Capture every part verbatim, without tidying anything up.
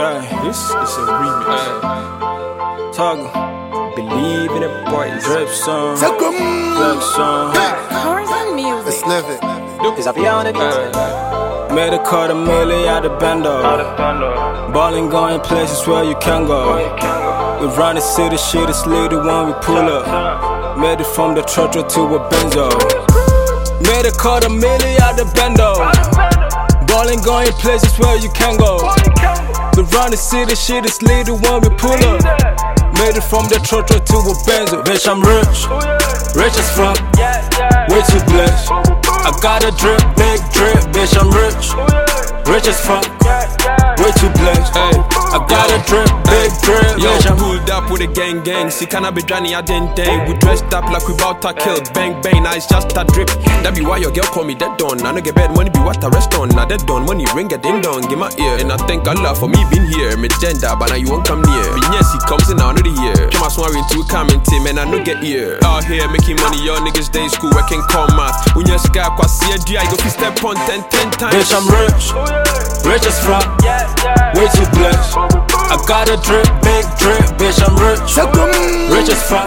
Yeah, this is a remix. Toggle, believe in it, boy. Drip song, drip song. Horizon music. Let's live it. Is up here on the beat. Made a quarter million out of bando. Ballin' going places where you can go. We run the city, shit is little when we pull up. Made it from the Trotro to a Benzo. Made a quarter million out of bando. Ballin' going places where you can go. We run the city, shit is little when we pull up. Made it from the Trotro to a Benzo. Bitch, I'm rich, rich as fuck, way too blessed. I got a drip, big drip, bitch, I'm rich, rich as fuck, way too blessed. Hey, I got a drip, big drip, yo, bitch, I'm pulled up with a gang gang. See, can I be Johnny? I didn't dang. We dressed up like we bout to kill. Bang bang, now it's just a drip. That be why your girl call me dead on. I don't get bad money, be what I rest on. Now dead on, money ring a ding dong, give my ear. And I thank Allah for me being here. Me gender, but now you won't come near. But yes, he comes in now, another year. Come on, swearing to comment him, and I no get here. Out here making money, your niggas day school, I can call math. When you sky, I see a G, I go fi step on ten, ten times. Bitch, I'm rich, rich as fuck, way too blessed. I got a drip, big drip, bitch, I'm rich, rich as fuck,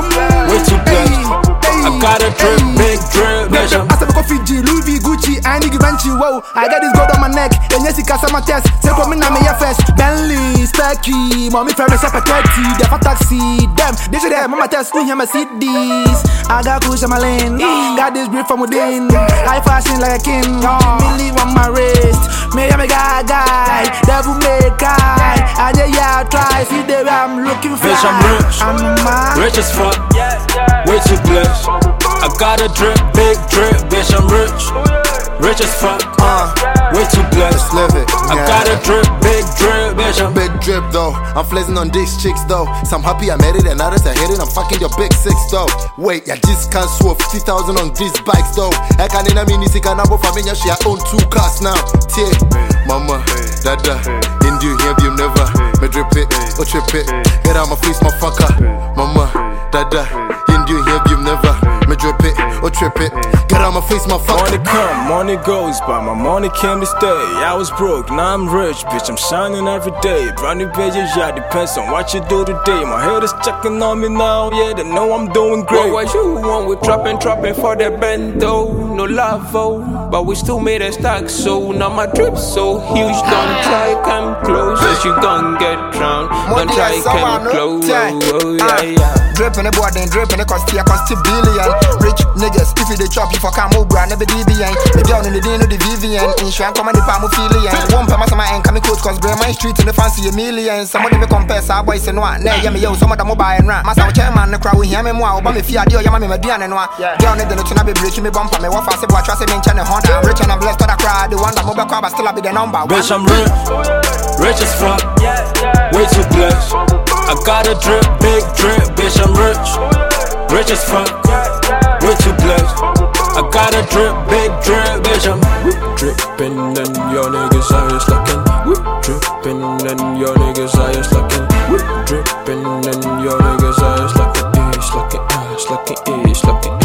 way too blessed. I got a drip, big drip, bitch, I'm I said go Fiji, Louis V, Gucci, I need Givenchy, whoa. I got this gold on my neck, and yes, it can my test. Say for me now, me first. Bentley, Specky, mommy Ferris, up a thirty. They for taxi, them, they should have mama test, we hear my C Ds. I got push on my lane, got this grip from within. High fashion like a king, me leave on my wrist. Me, I'm a guy, guy, devil make guy. I just yeah, try, see the way I'm looking for. Bitch, I'm rich, I'm mad. rich as fuck, way too blessed. I got a drip, big drip, bitch, I'm rich, rich as fuck, uh, way too blessed. Let's live it. I got a drip, big drip, bitch, I'm big drip though. I'm flexing on these chicks though. Some happy I made it and others I hate it. I'm fucking your big six though. Wait, I just can't swap fifty thousand on these bikes though. I can't in a mini sick and I'm for me. She I own two cars now. Tie, mama, dada, India here you never. Me drip it, or trip it. Get out my face, my fucker. Mama, dada, India here you never. Me drip it, or trip it. Get out my face, my fucker. Money come, money goes, but my money came to stay. I was broke, now I'm rich, bitch, I'm shining every day. Brand new pages, yeah, depends on what you do today. My head is checking on me now, yeah, they know I'm doing great. What was you want with trapping, trapping for the bendo? No love, oh, but we still made a stack, so now my drip's so huge. Don't try come close, cause you gon' get drowned. Don't try come close, oh, yeah, yeah. Drippin' the boy, then drippin' the cost, yeah, cost a billion. Rich niggas, if you they chop you for come over, never D B N. The girl in the day, no the Vivian. Insurance come on the palm of Phillian. One per mass of my end, come coach, cause bring my street in the fancy a million. Somebody me compare, our boys and one. Nay, yeah, me yo, some of them mobile and rap. Master chairman, the crowd, we hear me more, but me fear, dear, yeah, me, me, Diana, and one. Girl, nigga, no to be breaking me bumper, me, what fast, what trust me, channel Honda. I'm rich and I'm blessed to the crowd, the one that mobile crowd, but still I be the number one. Bitch, I'm rich, rich as fuck, way too blessed. I got a drip, big drip, bitch, I'm rich, rich as fuck, way too blessed. I got a drip, big drip, bitch, I'm whoop, drippin' and your niggas are just looking, whoop, drippin' and your niggas are just looking, whoop, drippin' and your niggas are just looking, it's looking, it's looking, it's looking.